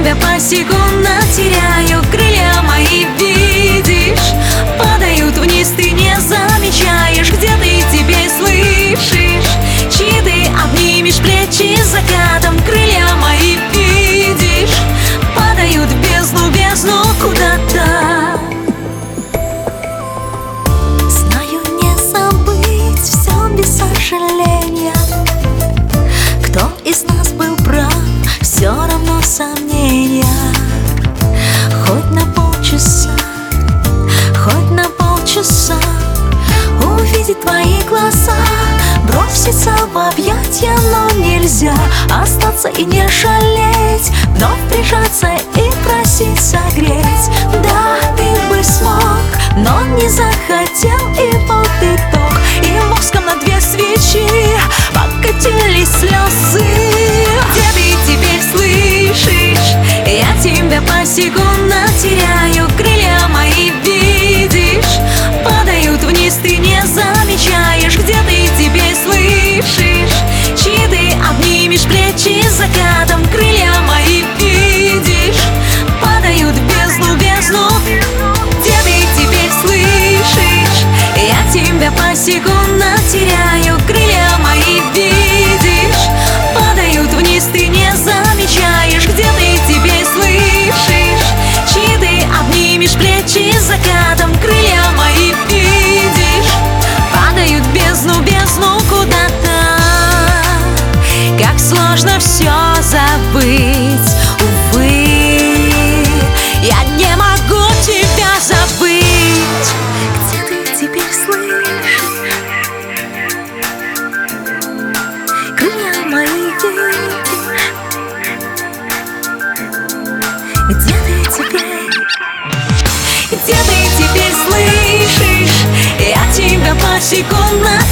тебя посекундно теряю. Крылья мои, видишь, падают вниз, ты не замечаешь. Где ты теперь слышишь, чьи ты обнимешь плечи с закатом? Крылья мои, видишь, падают в бездну, бездну куда-то. Знаю, не забыть все без сожаления. Кто из нас был прав, все равно сомнения. Хоть на полчаса, хоть на полчаса увидеть твои глаза, броситься в объятия, но нельзя остаться и не жалеть, вновь прижаться и просить согреть. Да, ты бы смог, но не захотел, и вот итог. И воском на 2 свечи покатились слезы. Где ты теперь слышишь, я тебя посекундно теряю. Крылья мои, видишь, падают вниз, ты не замечаешь. Где ты теперь слышишь, чьи ты обнимешь плечи с закатом? Крылья мои, видишь, падают в бездну, бездну. Где ты теперь слышишь, я тебя посекундно теряю. Крылья мои, видишь, падают вниз, ты не замечаешь. Где ты теперь слышишь, чьи ты обнимешь плечи с закатом? Крылья мои, видишь, падают в бездну, бездну куда-то. Как сложно все забыть, увы, я не могу тебя забыть. Где ты теперь слышишь, крылья мои, видишь? Где ты теперь? Где ты теперь слышишь, я тебя посекундно